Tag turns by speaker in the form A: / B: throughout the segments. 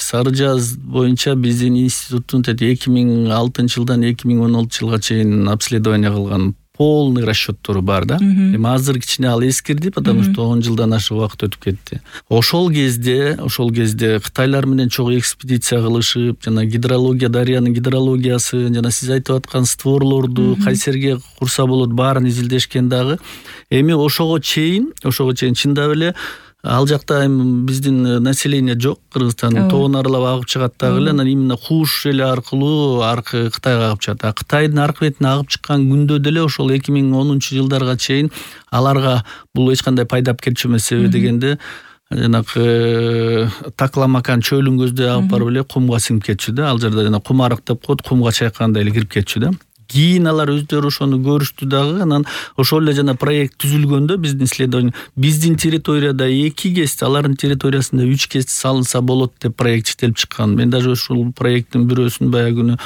A: Сары Жаз боюнча биздин институттун 2006-жылдан 2016-жылга чейин обследование кылган полный расчеттору бар да. Эми азыр кичине ал эскирди, потому что 10 жылдан ашык убакыт өтүп кетти. Ошол кезде Кытайлар менен чогуу экспедиция кылышып, жана гидрология, дарыянын гидрологиясы, жана сиз айтып аткан створлорду кайсерге курса болот баарын изилдешкен дагы. Эми ошого чейин чындап эле ал жакта эми биздин население жок, Кыргызстандын тоон аралап агып чыгат дагы эле, анан именно Хуш эле аркылуу аркы Кытайга агып чыгат. Кытайдын аркы бетине агып чыккан күндө деле ошол 2010-жылдарга чейин аларга бул эч кандай пайда алып келчү эмес. Себеби дегенде жанагы Такламакан чөлүн көздөй агып барып эле кумга сиңип кетчү да. Ал жерде жана кум арык деп коет, кумга чайкагандай эле кирип кетчү да. Кийин алар өздөрү ошону көрүштү дагы, анан ошол эле жана проект түзүлгөндө биздин исследование биздин территорияда 2 КЕС, алардын территориясында 3 КЕС салынса болот деп проект чектелип чыккан. Мен даже ушул проекттин бирөөсүн баягы күнү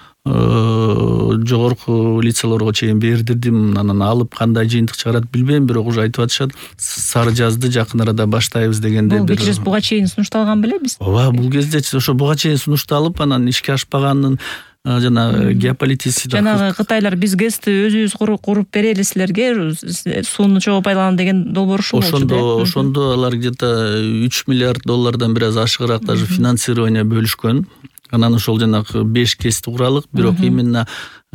A: жогорку лицелорго чейин бердирдим. Анан алып кандай жыйынтык чыгарат билбейм, бирок уже айтып атышат, Сары Жазды жакын арада баштайбыз дегенде.
B: Бул кечирис буга чейин сунушталган белебиз?
A: Ооба, бул кезде ошо буга чейин сунушталып, анан ишке ашпаганын жана геополитический
B: жанагы Кытайлар биз ГЭСти өзүбүз куруп берели силерге, сууну чогуу пайдаланам деген долбоор ушул болчу.
A: Ошондо алар где-то 3 миллиард доллардан бир аз ашыгыраак даже финансирование бөлүшкөн. Анан ошол жанагы 5 КЕСти куралык, бирок именно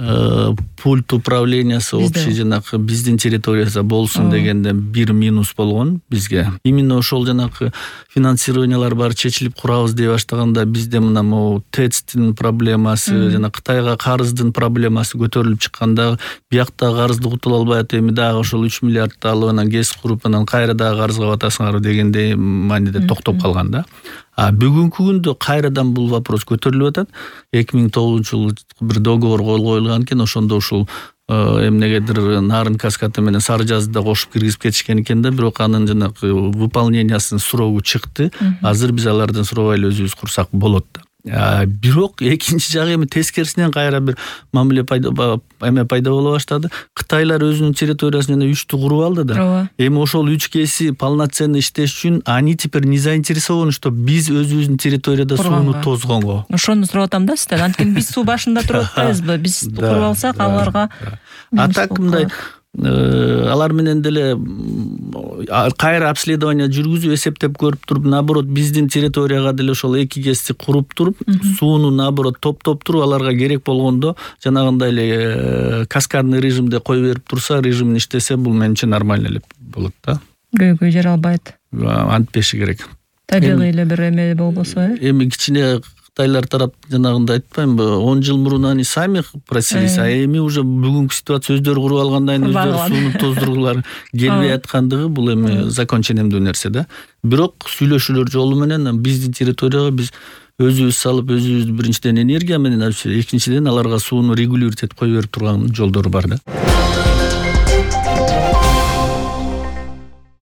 A: пульт управлениясы общий жанагы биздин территорияда болсун дегенде бир минус болгон бизге. Именно ошол жанагы финансированиялар бар чечилип курабыз дей баштаганда бизде мына могу ТЭЦтин проблемасы, жана Кытайга карыздын проблемасы көтөрүлүп чыкканда, биякта карызды кутула албайт, эми дагы ошол 3 миллиардты алып анан КЕС куруп анан кайра дагы карызга батасыңар дегендей мааниде токтоп калган да. Бүгүнкү күндө кайрадан бул вопрос көтөрүлүп атат. 2009-жылы бир договор кол коюлган экен, ошондо ушул эмнегедир Нарын каскады менен Сары Жазды да кошуп киргизип кетишкен экен да, бирок анын жанагы выполнениясынын срогу чыкты. Азыр биз алардан сурабай эле өзүбүз курсак болот да. Бирок экинчи жагы эми тескерисинен кайра бир мамиле пайда боло баштады. Кытайлар өзүнүн территориясын жана 3тү куруп алды да. Эми ошол 3 КЕСи полноценно иштеш үчүн они теперь не заинтересованы, что биз өзүбүздүн территорияда сууну тозгонго.
B: Ошону сурап атам да сизден. Анткени биз суу башында туруп атпайбызбы? Биз куруп алсак аларга.
A: А так мындай алар менен деле кайра обследование жүргүзүп эсептеп көрүп туруп, наоборот биздин территорияга деле ошол 2 КЕСти куруп туруп, сууну наоборот топтоп туруп, аларга керек болгондо жанагындай эле каскадный режимде кое берип турса, режимин иштесе, бул менимче нормально эле болот да.
B: Көйгөй жаралбайт.
A: Антпеши керек.
B: Табигый эле бир эме болбосо,
A: эми кичине Кытайлар тарап жанагындай айтпаймынбы, 10 жыл мурун они сами просились, а эми уже бүгүнкү ситуация өздөрү куруп алгандан кийин өздөрү сууну тоздургулары келбей аткандыгы бул эми законченемдүү нерсе да. Бирок сүйлөшүүлөр жолу менен биздин территорияга биз өзүбүз салып, өзүбүз биринчиден энергия менен, экинчиден аларга сууну регулировать этип кое берип турган жолдору бар да.